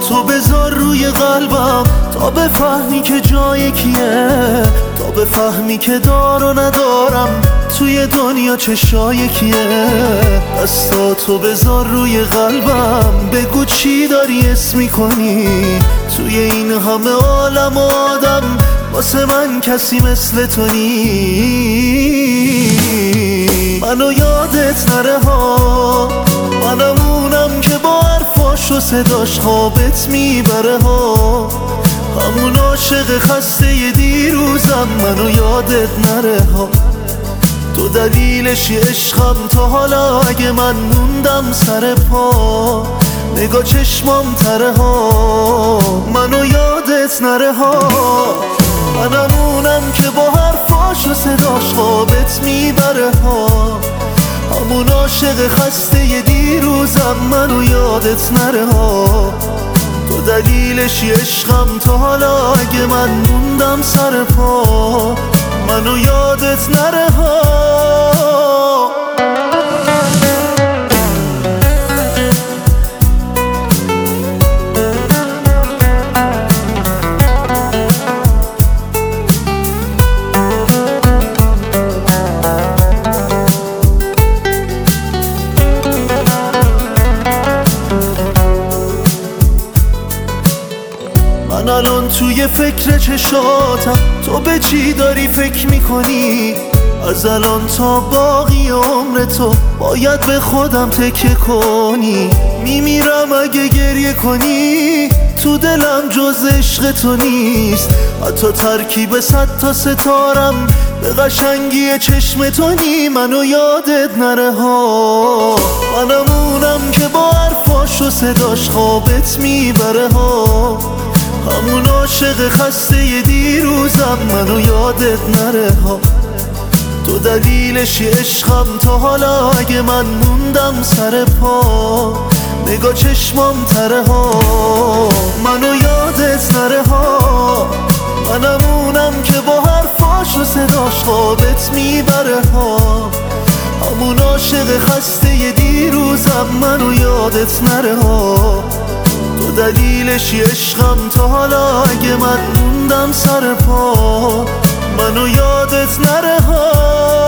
تو بذار روی قلبم تا بفهمی که جای کیه، تا بفهمی که دار و ندارم توی دنیا چشای کیه. دستاتو بذار روی قلبم بگو چی داری اسم میکنی، توی این همه عالم و آدم واسه من کسی مثل تو نی. منو یادت نره ها، منمونم که با حرفاش و صداش خوابت میبره ها، همون عاشق خسته دیروزم. منو یادت نره ها، تو دلیلشی عشقم تا حالا اگه من موندم سر پا، نگاه چشمام تره ها. منو یادت نره ها، منمونم که با حرفاش و صداش خوابت میبره ها، همون عاشق خسته دیروزم. منو یادت نره ها، تو دلیلشی عشقم تا حالا اگه من موندم سر پا، منو یادت نره ها. من الان توی فکر چشاتم، تو به چی داری فکر میکنی؟ از الان تا باقی عمر تو باید به خودم تکیه کنی. میمیرم اگه گریه کنی، تو دلم جز عشق تو نیست، حتی ترکیب 100 تا ستارم به قشنگی چشم تو نی. منو یادت نره ها، منمونم که با حرفاش و صداش خوابت میبره ها، همون عاشق خسته دیروزم. منو یادت نره ها، تو دلیلشی عشقم تا حالا اگه من موندم سر پا، نگاه چشمام تره ها. منو یادت نره ها، منمونم که با حرفاش و صداش خوابت میبره ها، همون عاشق خسته دیروزم. منو یادت نره ها، تو دلیلشی عشقم تا حالا اگه من موندم سر پا، منو یادت نره ها.